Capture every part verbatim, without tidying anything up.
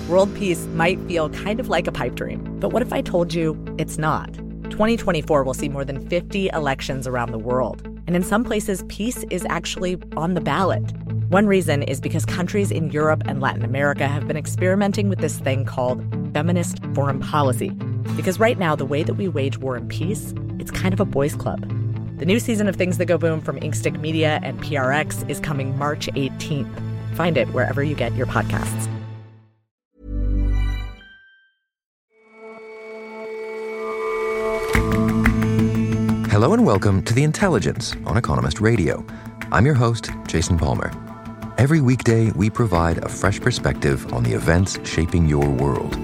World peace might feel kind of like a pipe dream, but what if I told you it's not? twenty twenty-four will see more than fifty elections around the world, and in some places, peace is actually on the ballot. One reason is because countries in Europe and Latin America have been experimenting with this thing called feminist foreign policy. Because right now, the way that we wage war and peace, it's kind of a boys' club. The new season of Things That Go Boom from Inkstick Media and P R X is coming March eighteenth. Find it wherever you get your podcasts. Hello and welcome to The Intelligence on Economist Radio. I'm your host, Jason Palmer. Every weekday, we provide a fresh perspective on the events shaping your world.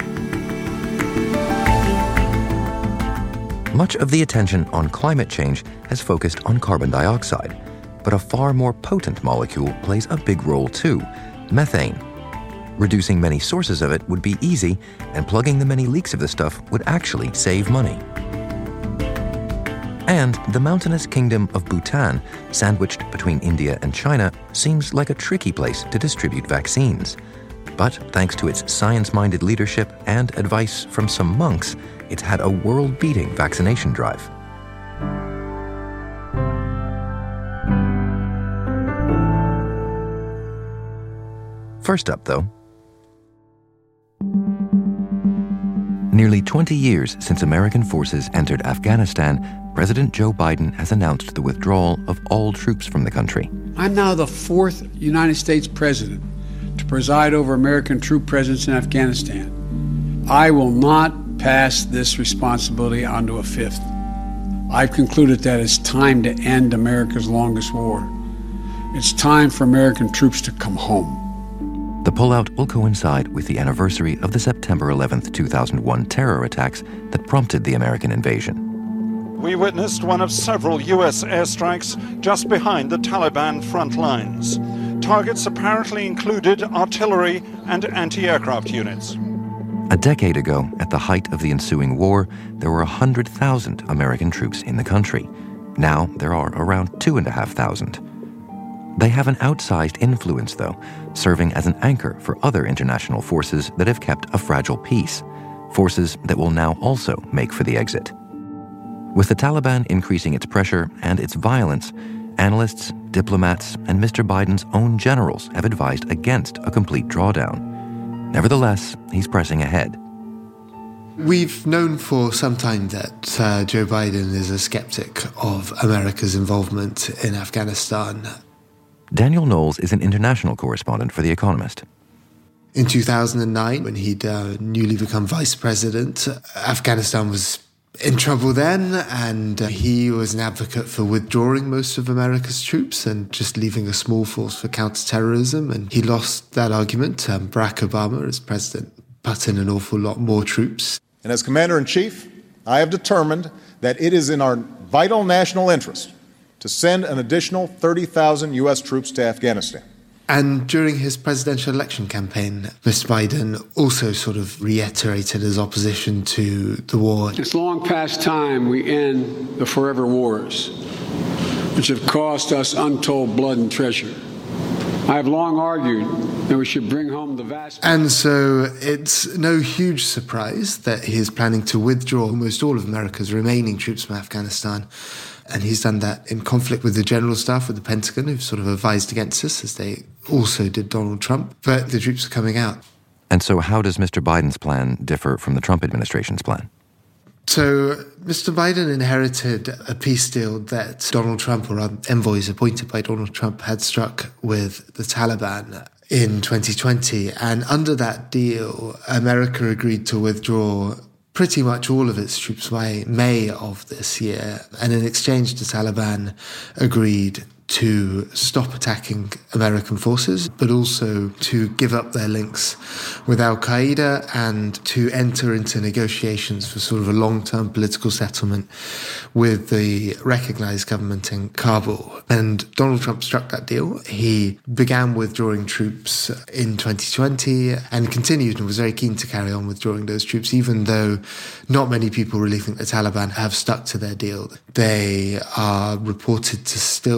Much of the attention on climate change has focused on carbon dioxide, but a far more potent molecule plays a big role too, methane. Reducing many sources of it would be easy, and plugging the many leaks of the stuff would actually save money. And the mountainous kingdom of Bhutan, sandwiched between India and China, seems like a tricky place to distribute vaccines. But thanks to its science-minded leadership and advice from some monks, it's had a world-beating vaccination drive. First up, though, nearly twenty years since American forces entered Afghanistan, President Joe Biden has announced the withdrawal of all troops from the country. I'm now the fourth United States president to preside over American troop presence in Afghanistan. I will not pass this responsibility on to a fifth. I've concluded that it's time to end America's longest war. It's time for American troops to come home. The pullout will coincide with the anniversary of the September eleventh, two thousand one terror attacks that prompted the American invasion. We witnessed one of several U S airstrikes just behind the Taliban front lines. Targets apparently included artillery and anti-aircraft units. A decade ago, at the height of the ensuing war, there were one hundred thousand American troops in the country. Now there are around two thousand five hundred. They have an outsized influence, though, serving as an anchor for other international forces that have kept a fragile peace, forces that will now also make for the exit. With the Taliban increasing its pressure and its violence, analysts, diplomats, and Mister Biden's own generals have advised against a complete drawdown. Nevertheless, he's pressing ahead. We've known for some time that uh, Joe Biden is a skeptic of America's involvement in Afghanistan. Daniel Knowles is an international correspondent for The Economist. In two thousand nine, when he'd uh, newly become vice president, Afghanistan was in trouble then, and uh, he was an advocate for withdrawing most of America's troops and just leaving a small force for counterterrorism, and he lost that argument. Um, Barack Obama, as president, put in an awful lot more troops. And as commander-in-chief, I have determined that it is in our vital national interest to send an additional thirty thousand U S troops to Afghanistan. And during his presidential election campaign, Mister Biden also sort of reiterated his opposition to the war. It's long past time we end the forever wars, which have cost us untold blood and treasure. I have long argued that we should bring home the vast... And so it's no huge surprise that he is planning to withdraw almost all of America's remaining troops from Afghanistan. And he's done that in conflict with the general staff, with the Pentagon, who've sort of advised against this, as they also did Donald Trump. But the troops are coming out. And so how does Mister Biden's plan differ from the Trump administration's plan? So Mister Biden inherited a peace deal that Donald Trump, or envoys appointed by Donald Trump, had struck with the Taliban in twenty twenty. And under that deal, America agreed to withdraw pretty much all of its troops by May of this year. And in exchange, the Taliban agreed to stop attacking American forces, but also to give up their links with Al-Qaeda and to enter into negotiations for sort of a long-term political settlement with the recognized government in Kabul. And Donald Trump struck that deal. He began withdrawing troops in twenty twenty and continued and was very keen to carry on withdrawing those troops, even though not many people really think the Taliban have stuck to their deal. They are reported to still have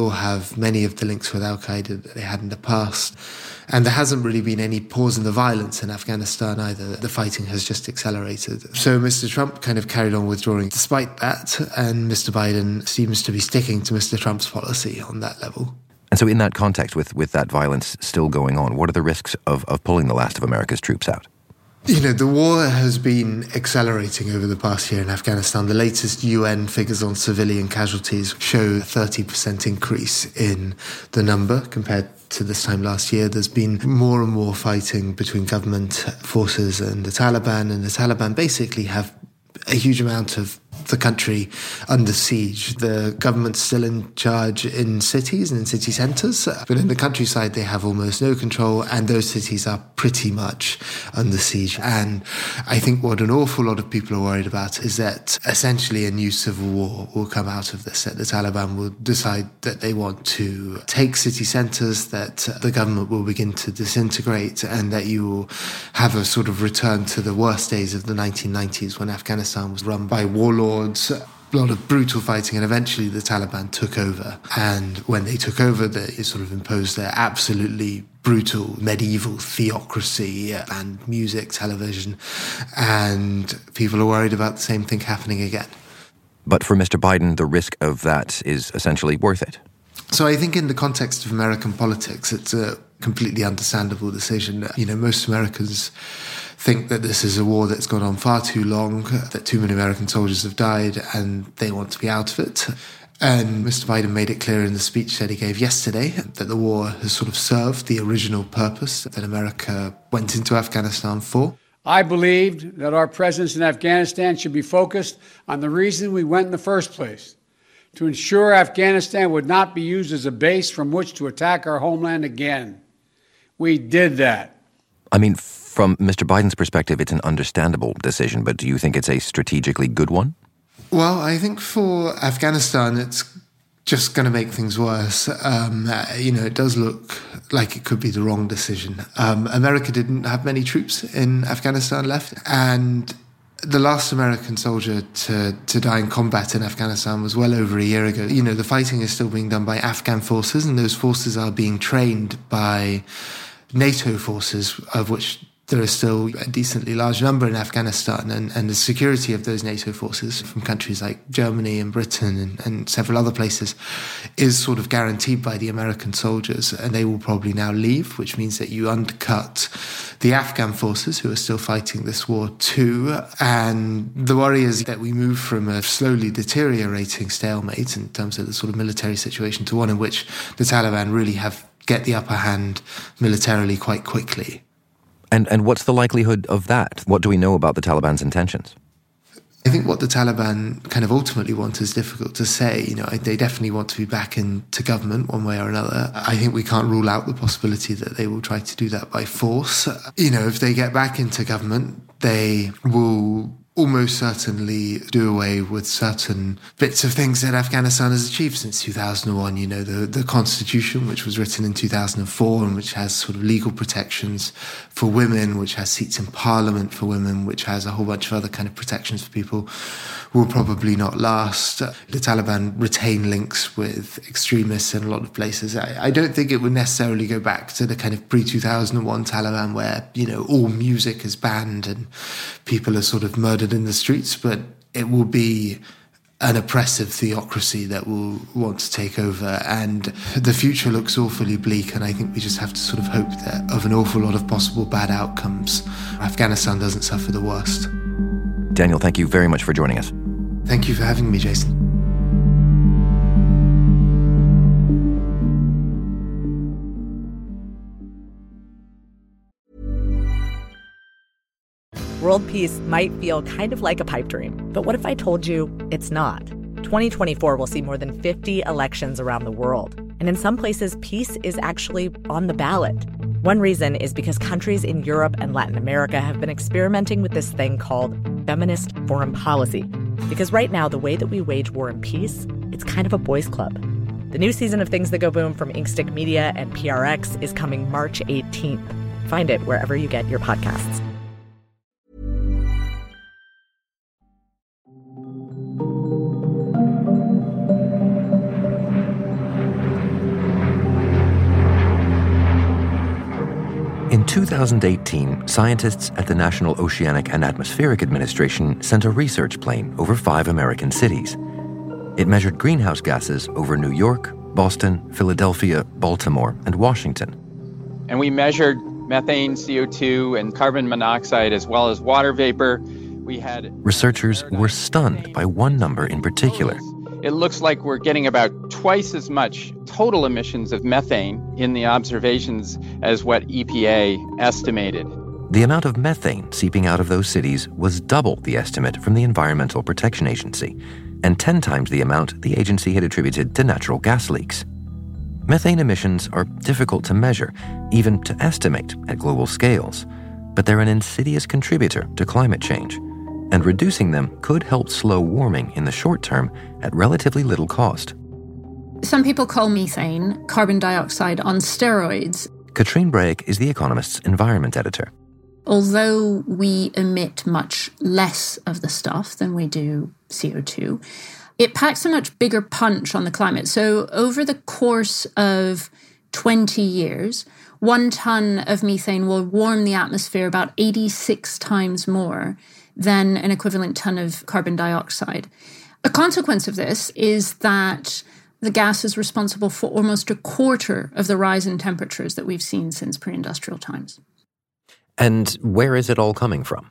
have many of the links with al-Qaeda that they had in the past. And there hasn't really been any pause in the violence in Afghanistan either. The fighting has just accelerated. So Mister Trump kind of carried on withdrawing despite that, and Mister Biden seems to be sticking to Mister Trump's policy on that level. And so in that context, with, with that violence still going on, what are the risks of, of pulling the last of America's troops out? You know, the war has been accelerating over the past year in Afghanistan. The latest U N figures on civilian casualties show a thirty percent increase in the number compared to this time last year. There's been more and more fighting between government forces and the Taliban, and the Taliban basically have a huge amount of the country under siege. The government's still in charge in cities and in city centres, but in the countryside they have almost no control, and those cities are pretty much under siege. And I think what an awful lot of people are worried about is that essentially a new civil war will come out of this, that the Taliban will decide that they want to take city centres, that the government will begin to disintegrate, and that you will have a sort of return to the worst days of the nineteen nineties when Afghanistan was run by warlords, a lot of brutal fighting, and eventually the Taliban took over. And when they took over, they sort of imposed their absolutely brutal medieval theocracy, banned music, television, and people are worried about the same thing happening again. But for Mister Biden, the risk of that is essentially worth it. So I think in the context of American politics, it's a completely understandable decision. You know, most Americans think that this is a war that's gone on far too long, that too many American soldiers have died, and they want to be out of it. And Mister Biden made it clear in the speech that he gave yesterday that the war has sort of served the original purpose that America went into Afghanistan for. I believed that our presence in Afghanistan should be focused on the reason we went in the first place, to ensure Afghanistan would not be used as a base from which to attack our homeland again. We did that. I mean, from Mister Biden's perspective, it's an understandable decision, but do you think it's a strategically good one? Well, I think for Afghanistan, it's just going to make things worse. Um, you know, it does look like it could be the wrong decision. Um, America didn't have many troops in Afghanistan left, and the last American soldier to, to die in combat in Afghanistan was well over a year ago. You know, the fighting is still being done by Afghan forces, and those forces are being trained by NATO forces, of which there is still a decently large number in Afghanistan, and, and the security of those NATO forces from countries like Germany and Britain and, and several other places is sort of guaranteed by the American soldiers, and they will probably now leave, which means that you undercut the Afghan forces who are still fighting this war too. And the worry is that we move from a slowly deteriorating stalemate in terms of the sort of military situation to one in which the Taliban really have get the upper hand militarily quite quickly. And and what's the likelihood of that? What do we know about the Taliban's intentions? I think what the Taliban kind of ultimately want is difficult to say. You know, they definitely want to be back into government one way or another. I think we can't rule out the possibility that they will try to do that by force. You know, if they get back into government, they will almost certainly do away with certain bits of things that Afghanistan has achieved since two thousand one. You know, the, the constitution, which was written in two thousand four and which has sort of legal protections for women, which has seats in parliament for women, which has a whole bunch of other kind of protections for people, will probably not last. The Taliban retain links with extremists in a lot of places. I, I don't think it would necessarily go back to the kind of pre two thousand one Taliban where, you know, all music is banned and people are sort of murdered in the streets, but it will be an oppressive theocracy that will want to take over, and the future looks awfully bleak, and I think we just have to sort of hope that of an awful lot of possible bad outcomes, Afghanistan doesn't suffer the worst. Daniel, thank you very much for joining us. Thank you for having me, Jason. World peace might feel kind of like a pipe dream, but what if I told you it's not? twenty twenty-four will see more than fifty elections around the world, and in some places, peace is actually on the ballot. One reason is because countries in Europe and Latin America have been experimenting with this thing called feminist foreign policy. Because right now, the way that we wage war and peace, it's kind of a boys' club. The new season of Things That Go Boom from Inkstick Media and P R X is coming March eighteenth. Find it wherever you get your podcasts. two thousand eighteen, scientists at the National Oceanic and Atmospheric Administration sent a research plane over five American cities. It measured greenhouse gases over New York, Boston, Philadelphia, Baltimore, and Washington. And we measured methane, C O two, and carbon monoxide, as well as water vapor. We had Researchers were stunned by one number in particular. It looks like we're getting about twice as much total emissions of methane in the observations as what E P A estimated. The amount of methane seeping out of those cities was double the estimate from the Environmental Protection Agency, and ten times the amount the agency had attributed to natural gas leaks. Methane emissions are difficult to measure, even to estimate at global scales, but they're an insidious contributor to climate change, and reducing them could help slow warming in the short term at relatively little cost. Some people call methane carbon dioxide on steroids. Katrine Brake is The Economist's environment editor. Although we emit much less of the stuff than we do C O two, it packs a much bigger punch on the climate. So over the course of twenty years, one ton of methane will warm the atmosphere about eighty-six times more than an equivalent ton of carbon dioxide. A consequence of this is that the gas is responsible for almost a quarter of the rise in temperatures that we've seen since pre-industrial times. And where is it all coming from?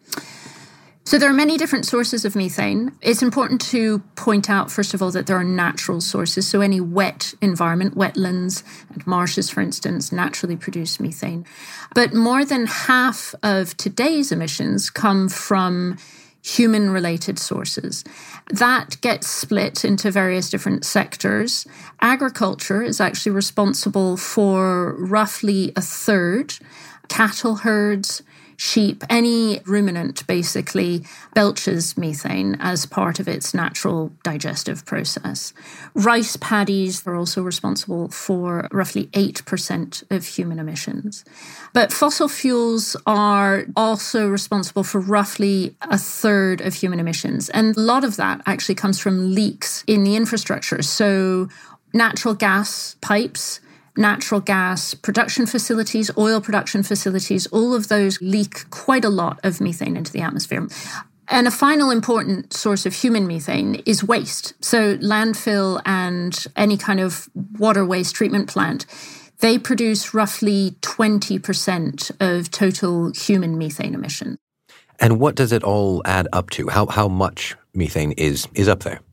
So there are many different sources of methane. It's important to point out, first of all, that there are natural sources. So any wet environment, wetlands and marshes, for instance, naturally produce methane. But more than half of today's emissions come from human-related sources. That gets split into various different sectors. Agriculture is actually responsible for roughly a third. Cattle herds, sheep, any ruminant basically belches methane as part of its natural digestive process. Rice paddies are also responsible for roughly eight percent of human emissions. But fossil fuels are also responsible for roughly a third of human emissions. And a lot of that actually comes from leaks in the infrastructure. So natural gas pipes, natural gas production facilities, oil production facilities, all of those leak quite a lot of methane into the atmosphere. And a final important source of human methane is waste. So landfill and any kind of water waste treatment plant, they produce roughly twenty percent of total human methane emissions. And what does it all add up to? How how much methane is is up there?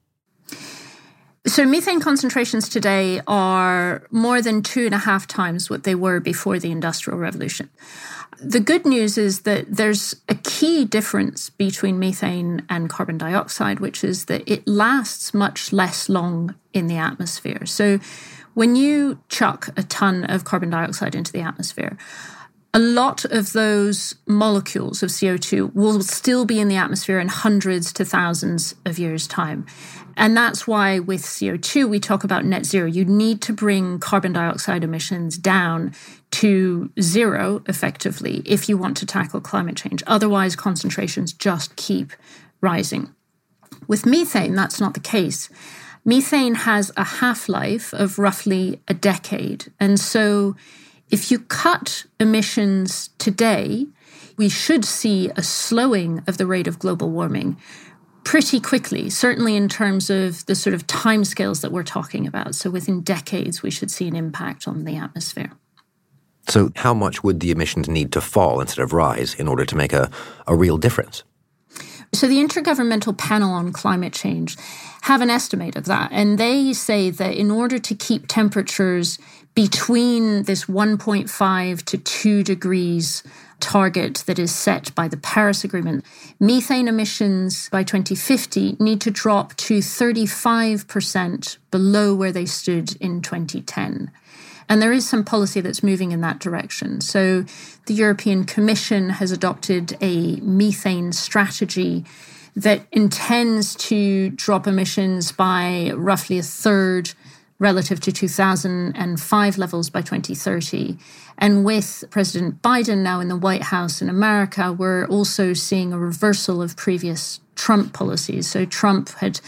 So methane concentrations today are more than two and a half times what they were before the Industrial Revolution. The good news is that there's a key difference between methane and carbon dioxide, which is that it lasts much less long in the atmosphere. So when you chuck a ton of carbon dioxide into the atmosphere, a lot of those molecules of C O two will still be in the atmosphere in hundreds to thousands of years' time. And that's why with C O two, we talk about net zero. You need to bring carbon dioxide emissions down to zero, effectively, if you want to tackle climate change. Otherwise, concentrations just keep rising. With methane, that's not the case. Methane has a half-life of roughly a decade. And so if you cut emissions today, we should see a slowing of the rate of global warming pretty quickly, certainly in terms of the sort of timescales that we're talking about. So within decades, we should see an impact on the atmosphere. So how much would the emissions need to fall instead of rise in order to make a, a real difference? So the Intergovernmental Panel on Climate Change have an estimate of that. And they say that in order to keep temperatures between this one point five to two degrees target that is set by the Paris Agreement, methane emissions by twenty fifty need to drop to thirty-five percent below where they stood in twenty ten. And there is some policy that's moving in that direction. So the European Commission has adopted a methane strategy that intends to drop emissions by roughly a third relative to two thousand five levels by twenty thirty. And with President Biden now in the White House in America, we're also seeing a reversal of previous Trump policies. So Trump had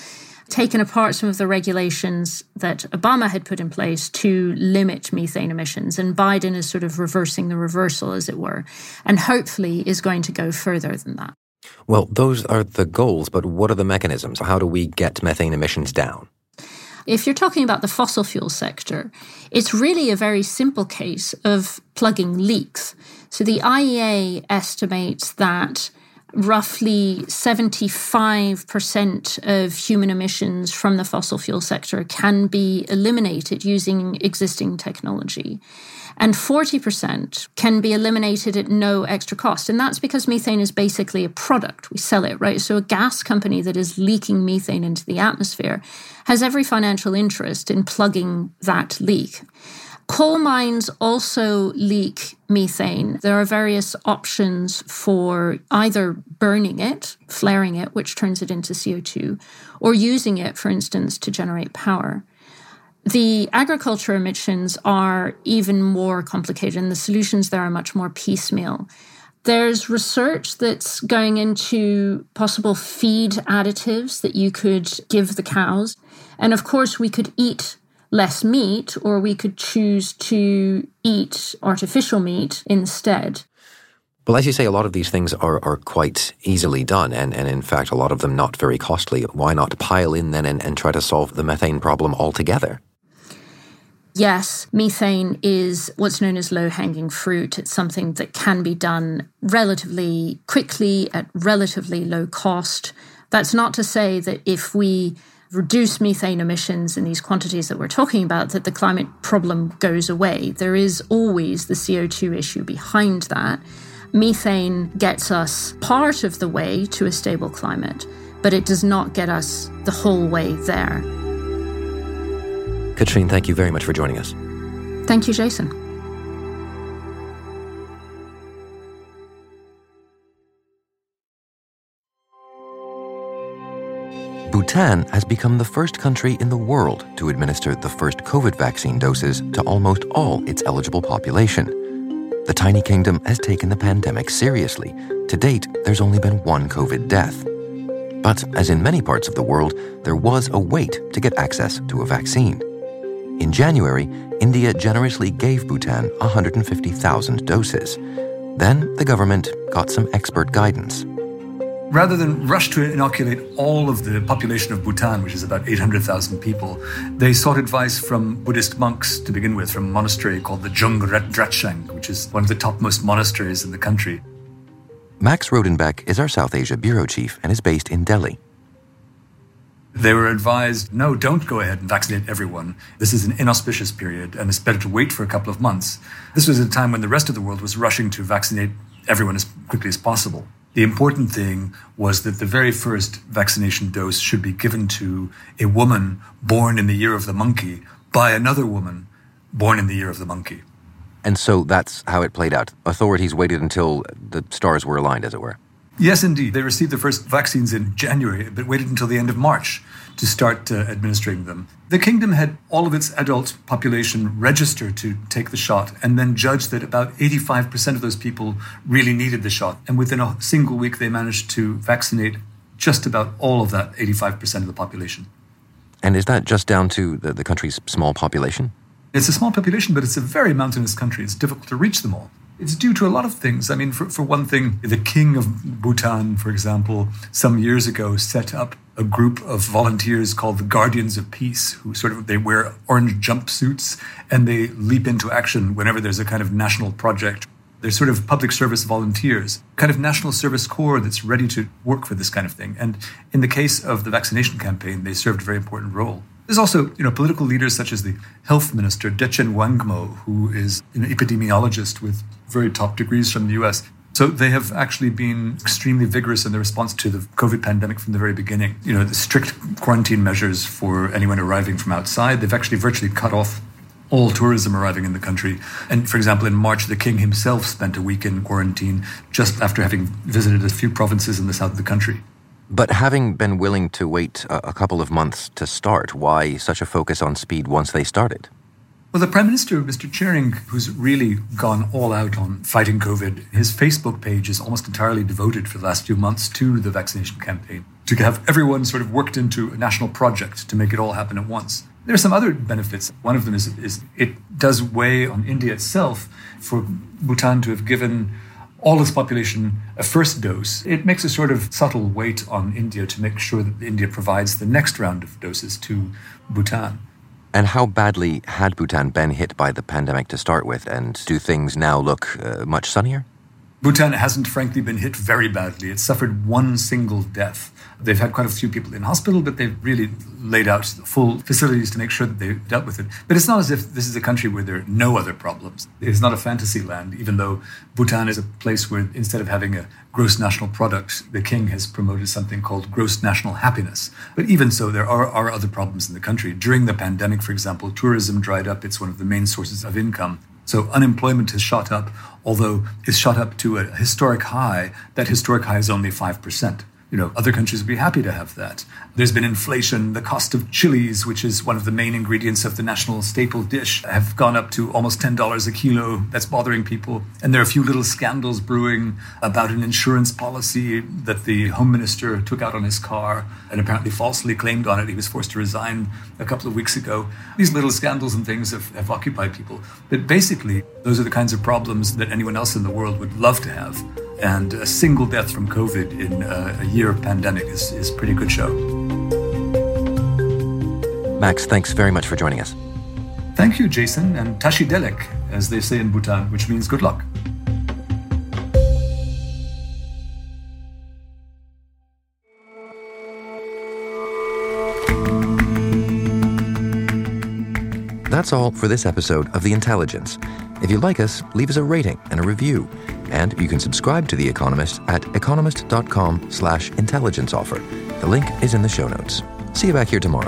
taken apart some of the regulations that Obama had put in place to limit methane emissions. And Biden is sort of reversing the reversal, as it were, and hopefully is going to go further than that. Well, those are the goals, but what are the mechanisms? How do we get methane emissions down? If you're talking about the fossil fuel sector, it's really a very simple case of plugging leaks. So the I E A estimates that roughly seventy-five percent of human emissions from the fossil fuel sector can be eliminated using existing technology. And forty percent can be eliminated at no extra cost. And that's because methane is basically a product. We sell it, right? So a gas company that is leaking methane into the atmosphere has every financial interest in plugging that leak. Coal mines also leak methane. There are various options for either burning it, flaring it, which turns it into C O two, or using it, for instance, to generate power. The agriculture emissions are even more complicated, and the solutions there are much more piecemeal. There's research that's going into possible feed additives that you could give the cows. And of course, we could eat less meat, or we could choose to eat artificial meat instead. Well, as you say, a lot of these things are, are quite easily done, and, and in fact, a lot of them not very costly. Why not pile in then and, and try to solve the methane problem altogether? Yes, methane is what's known as low-hanging fruit. It's something that can be done relatively quickly at relatively low cost. That's not to say that if we reduce methane emissions in these quantities that we're talking about, that the climate problem goes away. There is always the C O two issue behind that. Methane gets us part of the way to a stable climate, but it does not get us the whole way there. Katrine, thank you very much for joining us. Thank you, Jason. Bhutan has become the first country in the world to administer the first COVID vaccine doses to almost all its eligible population. The tiny kingdom has taken the pandemic seriously. To date, there's only been one COVID death. But as in many parts of the world, there was a wait to get access to a vaccine. In January, India generously gave Bhutan one hundred fifty thousand doses. Then the government got some expert guidance. Rather than rush to inoculate all of the population of Bhutan, which is about eight hundred thousand people, they sought advice from Buddhist monks to begin with, from a monastery called the Jung Dratshang, which is one of the topmost monasteries in the country. Max Rodenbeck is our South Asia bureau chief and is based in Delhi. They were advised, no, don't go ahead and vaccinate everyone. This is an inauspicious period, and it's better to wait for a couple of months. This was a time when the rest of the world was rushing to vaccinate everyone as quickly as possible. The important thing was that the very first vaccination dose should be given to a woman born in the year of the monkey by another woman born in the year of the monkey. And so that's how it played out. Authorities waited until the stars were aligned, as it were. Yes, indeed. They received the first vaccines in January, but waited until the end of March to start uh, administering them. The kingdom had all of its adult population register to take the shot and then judged that about eighty-five percent of those people really needed the shot. And within a single week, they managed to vaccinate just about all of that eighty-five percent of the population. And is that just down to the, the country's small population? It's a small population, but it's a very mountainous country. It's difficult to reach them all. It's due to a lot of things. I mean, for, for one thing, the king of Bhutan, for example, some years ago set up a group of volunteers called the Guardians of Peace, who sort of, they wear orange jumpsuits and they leap into action whenever there's a kind of national project. They're sort of public service volunteers, kind of national service corps that's ready to work for this kind of thing. And in the case of the vaccination campaign, they served a very important role. There's also, you know, political leaders such as the health minister, Dechen Wangmo, who is an epidemiologist with very top degrees from the U S. So they have actually been extremely vigorous in their response to the COVID pandemic from the very beginning. You know, the strict quarantine measures for anyone arriving from outside, they've actually virtually cut off all tourism arriving in the country. And for example, in March, the king himself spent a week in quarantine just after having visited a few provinces in the south of the country. But having been willing to wait a couple of months to start, why such a focus on speed once they started? Well, the Prime Minister, Mister Tsering, who's really gone all out on fighting COVID, his Facebook page is almost entirely devoted for the last few months to the vaccination campaign. to have everyone sort of worked into a national project to make it all happen at once. There are some other benefits. One of them is, is it does weigh on India itself for Bhutan to have given all its population a first dose. It makes a sort of subtle weight on India to make sure that India provides the next round of doses to Bhutan. And how badly had Bhutan been hit by the pandemic to start with? And do things now look uh, much sunnier? Bhutan hasn't, frankly, been hit very badly. It suffered one single death. They've had quite a few people in hospital, but they've really laid out full facilities to make sure that they dealt with it. But it's not as if this is a country where there are no other problems. It's not a fantasy land, even though Bhutan is a place where instead of having a gross national product, the king has promoted something called gross national happiness. But even so, there are, are other problems in the country. During the pandemic, for example, tourism dried up. It's one of the main sources of income. So unemployment has shot up, although it's shot up to a historic high. That historic high is only five percent. You know, other countries would be happy to have that. There's been inflation. The cost of chilies, which is one of the main ingredients of the national staple dish, have gone up to almost ten dollars a kilo. That's bothering people. And there are a few little scandals brewing about an insurance policy that the Home Minister took out on his car and apparently falsely claimed on it. He was forced to resign a couple of weeks ago. These little scandals and things have, have occupied people. But basically, those are the kinds of problems that anyone else in the world would love to have. And a single death from COVID in a, a year of pandemic is, is a pretty good show. Max, thanks very much for joining us. Thank you, Jason, and Tashi Delek, as they say in Bhutan, which means good luck. That's all for this episode of The Intelligence. If you like us, leave us a rating and a review. And you can subscribe to The Economist at economist.com slash intelligence offer. The link is in the show notes. See you back here tomorrow.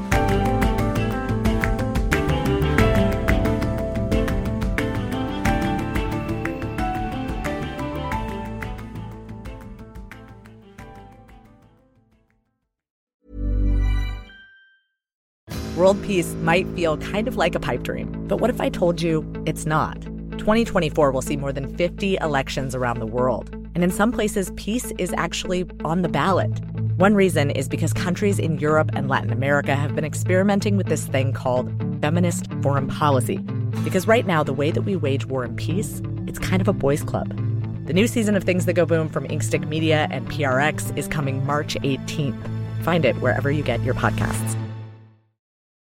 World peace might feel kind of like a pipe dream, but what if I told you it's not? twenty twenty-four will see more than fifty elections around the world, and in some places, peace is actually on the ballot. One reason is because countries in Europe and Latin America have been experimenting with this thing called feminist foreign policy. Because right now, the way that we wage war and peace, it's kind of a boys' club. The new season of Things That Go Boom from Inkstick Media and P R X is coming March eighteenth. Find it wherever you get your podcasts.